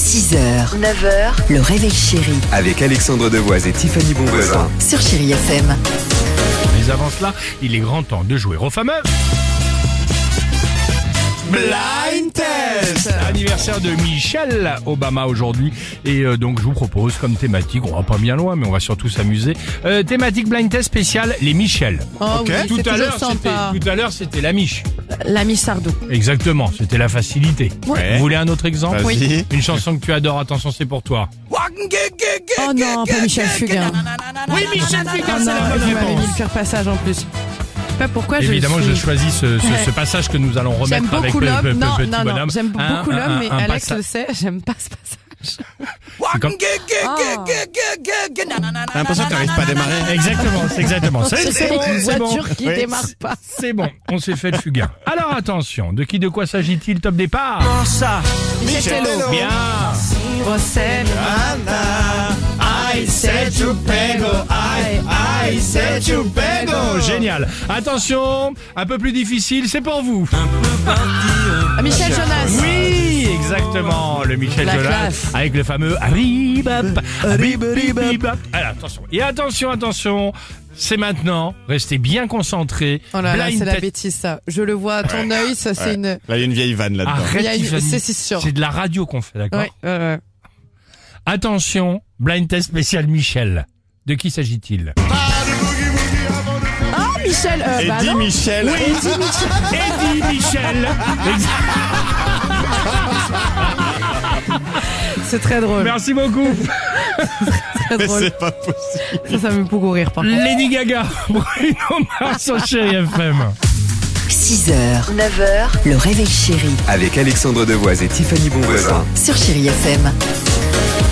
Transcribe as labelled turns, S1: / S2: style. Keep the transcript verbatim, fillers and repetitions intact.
S1: six heures, neuf heures, le réveil chéri
S2: Avec Alexandre Devoise et Tiffany Bonvoisin.
S1: sur Chéri F M.
S3: Mais avant cela, il est grand temps de jouer au fameux Blind Test. Anniversaire de Michelle Obama aujourd'hui. Et euh, donc je vous propose comme thématique, on va pas bien loin mais on va surtout s'amuser, euh, thématique Blind Test spéciale les Michel.
S4: Oh oui,
S3: Tout
S4: c'est
S3: à
S4: toujours
S3: l'heure c'était
S4: sympa.
S3: tout à l'heure c'était la Mich.
S4: La Miss Sardou.
S3: Exactement, c'était la facilité.
S2: Ouais.
S3: Vous voulez un autre exemple?
S2: Vas-y.
S3: Une chanson que tu adores, attention, c'est pour toi.
S4: Oh non, pas Michel Fugain.
S3: Oui, Michel Fugain,
S4: Oh
S3: c'est
S4: non,
S3: la bonne
S4: vous m'avez mis
S3: réponse.
S4: le pire passage en plus. Pas pourquoi
S3: Évidemment,
S4: je
S3: je
S4: suis...
S3: choisis ce, ce, ce passage que nous allons
S4: J'aime
S3: remettre avec
S4: beaucoup
S3: le,
S4: l'homme.
S3: le- le
S4: Non,
S3: petit
S4: non, non,
S3: bonhomme.
S4: j'aime
S3: Un-
S4: beaucoup
S3: un-
S4: l'homme, mais
S3: un
S4: Alex
S3: passa-
S4: le sait, j'aime pas ce passage.
S3: C'est comme-
S2: T'as l'impression que t'arrives pas à démarrer.
S3: Exactement, c'est exactement. C'est
S4: C'est
S3: c'est bon,
S4: une
S3: c'est bon.
S4: voiture qui
S2: Oui.
S4: démarre pas.
S3: C'est bon, on s'est fait le fugain. Alors attention, de qui de quoi s'agit-il? Top départ.
S4: Michel Tello.
S3: Bien.
S4: Rossel.
S3: I said to pego, I, I said to pego. Génial. Attention, un peu plus difficile, c'est pour vous.
S4: Ah, Michel Jonas.
S3: Oui, exactement, le Michel
S4: La
S3: Jonas
S4: classe.
S3: avec le fameux Arribap, Arribap. Alors attention, et attention, attention, c'est maintenant, restez bien concentrés.
S4: Oh là là,
S3: Blind
S4: c'est la
S3: test.
S4: bêtise ça. Je le vois à ton œil, ça c'est une...
S2: Là, il y a une vieille vanne là-dedans.
S3: Arrête,
S4: Il y a une-
S3: Tiffany.
S4: c'est- c'est sûr.
S3: C'est de la radio qu'on fait, d'accord?
S4: Ouais, ouais, ouais.
S3: Attention, blind test spécial Michel. De qui s'agit-il?
S4: Ah, Michel, euh, bah
S2: Eddie
S4: non.
S2: Michel.
S3: Oui, Eddie Michel.
S4: C'est très drôle.
S3: Merci beaucoup.
S4: Très
S2: Mais
S4: drôle.
S2: c'est pas possible.
S4: Ça, ça me fait beaucoup rire par contre.
S3: Lady Gaga, Bruno Mars sur Chéri F M.
S1: six heures, neuf heures, le réveil chéri
S2: Avec Alexandre Devoise et Tiffany Bonvoisin.
S1: sur Chéri F M.